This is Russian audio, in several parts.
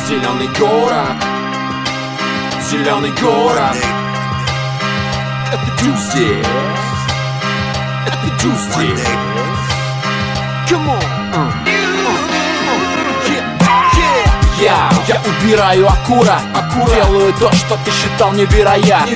Зеленый город, зеленый город. Это Tuesday, это Tuesday. Come on. Я убираю аккуратно, делаю то, что ты считал невероятным.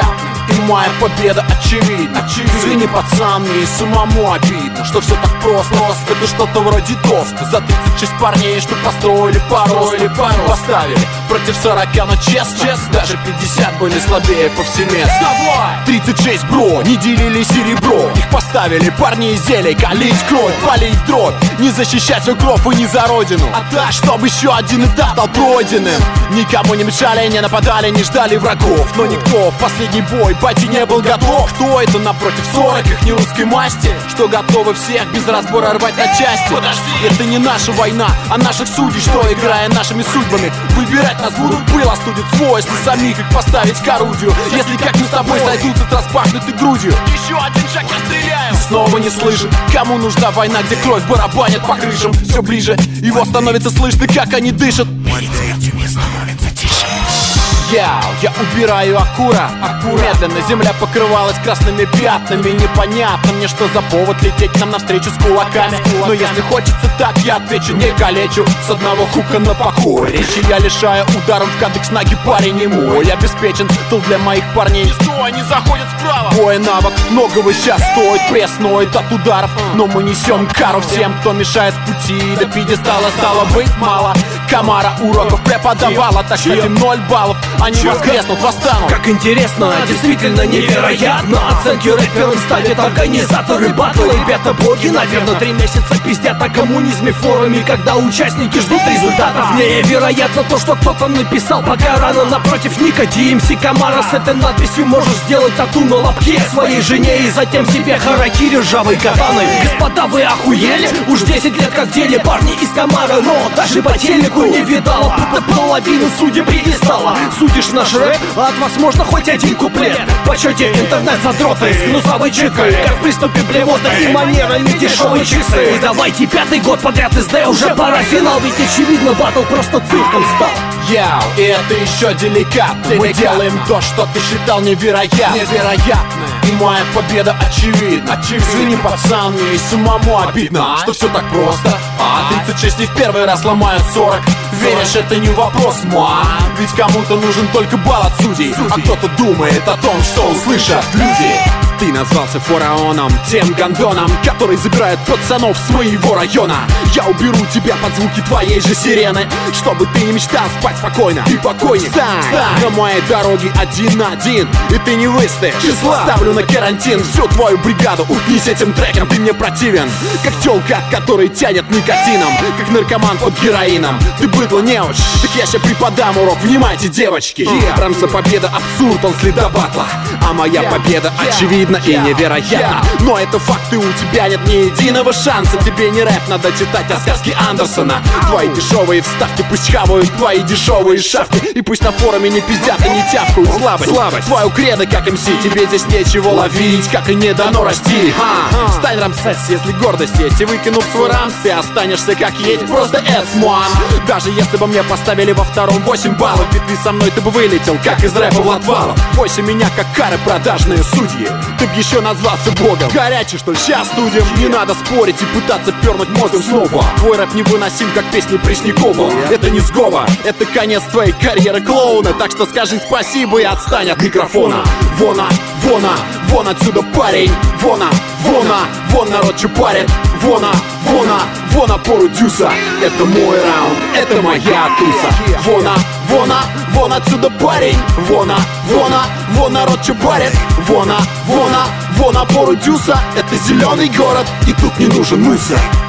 И моя победа очевидна. Извини, пацан, мне и самому обидно, что все так просто. Это что-то вроде тоста за 36 парней, что построили пару и поставили против 40, но честно, даже 50 были слабее повсеместно. 36, бро, не делили серебро. Их поставили парни из зелий, калить кровь, палить дробь, не защищать укроп и не за родину, а так, чтобы еще один этап стал пройденным. Никому не мешали, не нападали, не ждали врагов. Но никто в последний бой бати не был готов. Кто это напротив 40 их не русской масти, что готовы всех без разбора рвать на части? Подожди, это не наша война, а наших судей, что, играя нашими судьбами, выбирать нас будут, пыл остудит свой, если самих их поставить к орудию. Если как мы с тобой сойдутся с распахнутой грудью, еще один шаг я стреляю. Снова не слышит, кому нужна война, где кровь барабанит по крышам. Все ближе, его становится слышно, как они дышат. Перед смертью не становится тише. Я убираю аккуратно. Медленно земля покрывалась красными пятнами. Непонятно мне, что за повод лететь нам навстречу с кулаками. Но если хочется так, я отвечу, не калечу. С одного хука на покой речи я лишаю ударом в кадык с ноги, парень не мой. Обеспечен тыл для моих парней. Что они заходят справа? Бой навык, многого сейчас стоит. Пресс ноет от ударов, но мы несем кару всем, кто мешает в пути. До пьедестала стало быть мало. Комара уроков преподавала, так что им 0 баллов. Они воскреснут, восстанут. Как интересно, действительно невероятно. Оценки рэперам ставят организаторы батла. Ребята боги, наверное, 3 месяца пиздят о коммунизме в форуме, когда участники ждут результатов. Невероятно то, что кто-то написал, пока рано напротив ника DMC Комара. С этой надписью можешь сделать тату на лобке своей жене и затем себе харакири ржавой катаной. Господа, вы охуели? Уж 10 лет как деле парни из Комара, но даже по телеку не видала, будто половину судеб перестала. Судишь наш рэп, а от вас можно хоть один куплет. В почете интернет-задроты с гнусовой чикой, как в приступе блевота и манерами дешевые часы. И давайте 5-й год подряд СД, уже пора финал, ведь очевидно батл просто цирком стал. И это еще деликатно. Мы делаем то, что ты считал невероятным. И моя победа очевидна. Извини, пацан, мне и самому обидно, что все так просто. 36 не в первый раз ломают 40. Веришь, это не вопрос, ман. Ведь кому-то нужен только балл от судей, а кто-то думает о том, что услышат люди. Ты назвался фараоном, тем гондоном, который забирает пацанов своего района. Я уберу тебя под звуки твоей же сирены, чтобы ты не мечтал спать спокойно и покойнее. Стань на моей дороге 1 на 1, и ты не выстоишь. Ставлю на карантин всю твою бригаду. Утнись этим треком, ты мне противен, как тёлка, от которой тянет никотином, как наркоман под героином. Ты быдло неуч, так я ща преподам урок. Внимайте, девочки, Рамса победа абсурд, он следа батла, а моя победа очевидна и невероятно. Но это факты, у тебя нет ни единого шанса. Тебе не рэп, надо читать о сказке Андерсона. Твои дешевые вставки пусть хавают твои дешевые шавки, и пусть на форуме не пиздят и не тявкают. Слабость, твою кредо как МС, тебе здесь нечего ловить, как и не дано расти. Стань Рамсес, если гордость есть, и выкинув свой рамс, ты останешься как есть, просто S1. Даже если бы мне поставили во втором 8 баллов, ведь ты со мной, ты бы вылетел, как из рэпа в отвалов. Бойся меня, как кары продажные судьи, ты б еще назвался богом. Горячий, что ли, сейчас студиям? Не надо спорить и пытаться пернуть мозгом снова. Твой рэп невыносим, как песни Преснякова. Это не сговор, это конец твоей карьеры клоуна. Так что скажи спасибо и отстань от микрофона. Вон отсюда, парень. Вон народ чупарит. Вон опору дюса. Это мой раунд, это моя туса. Вон отсюда, парень. Вон народ чупарит. Вон опору дюса. Это зеленый город, и тут не нужен мусор.